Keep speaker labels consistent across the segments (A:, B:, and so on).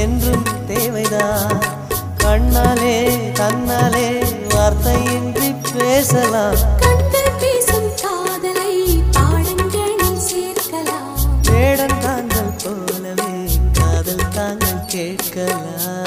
A: என்றும் தேவைதான். கண்ணாலே கண்ணாலே வார்த்தையின்றி பேசலாம்.
B: கண்கள் பேசும் காதலை பாடங்களில் சேர்க்கலாம்.
A: வேடன் தாங்கள் போலவே காதல் தாங்கள் கேட்கலாம்.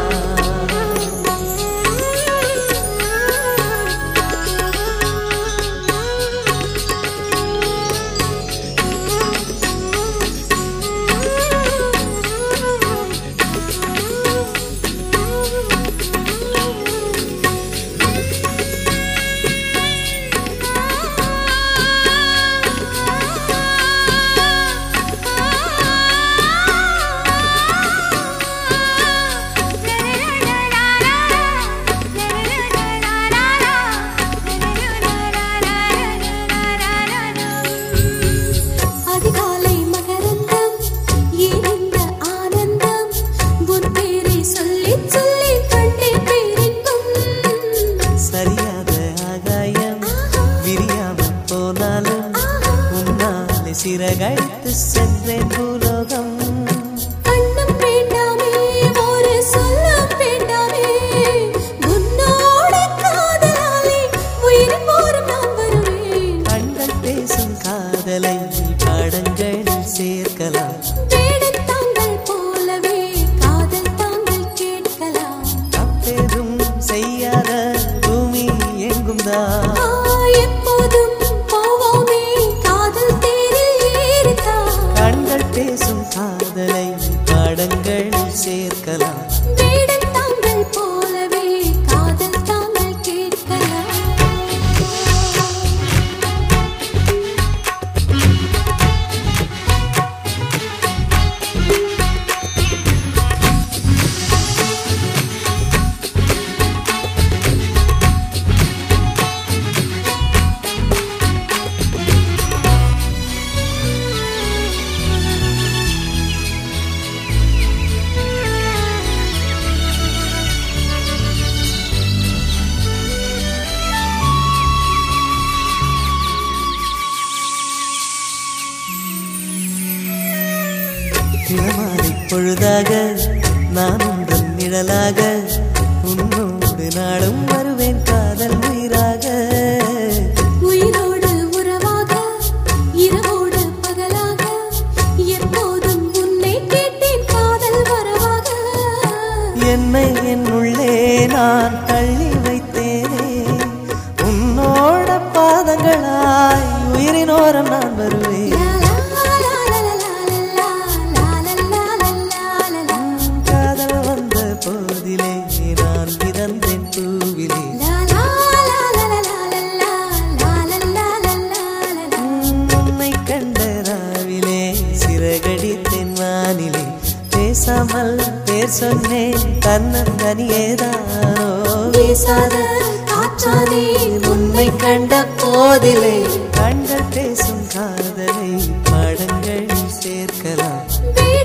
A: சிறகடித்து சென்றேன் பூலோகம்.
B: கண்ணும் வேண்டாமே ஒரு சொல்லும் வேண்டாமே, உன்னோட காதலாலே உயிர் போரும் நான் வருவேன்.
A: கண்கள் பேசும் காதலை பாடங்களில் சேர்க்கலாம்.
B: வேடன் தாங்கள் போலவே காதல் தாங்கள் கேட்கலாம்.
A: தப்பேதும் செய்யாத பூமி எங்கும் தான்.
B: எப்போதும் போவோமே காதல்
A: கண்கள் பேசும் காதலை பாடங்களில் சேர்க்கலாம்.
B: வேடன் தாங்கள் போலவே காதல் தாங்கள் கேட்கலாம்.
A: இளமாலை பொழுதாக நான் உங்கள் நிழலாக உன்னோடு நாடும் வருவேன் காதல் உயிராக.
B: உயிரோடு உறவாக இரவோடு பகலாக எப்போதும் உன்னை கேட்டேன் காதல் வரவாக.
A: என்னை என்னுள்ளே நான் தள்ளி வைத்தேனே, உன்னோட பாதங்களாய் உயிரினோரம் நான் வருவேன். போதிலே நான் பிறந்தேன் பூவிலே. உன்னை கண்ட ராவிலே சிறகடித்தேன் வானிலே. பேசாமல் பேர் சொன்னேன் தன்னந்தனியேதானோ.
B: வீசாத காற்றானே
A: உன்னை கண்ட போதிலே கண்கள் பேசும் காதலை பாடங்களில் சேர்க்கலாம்.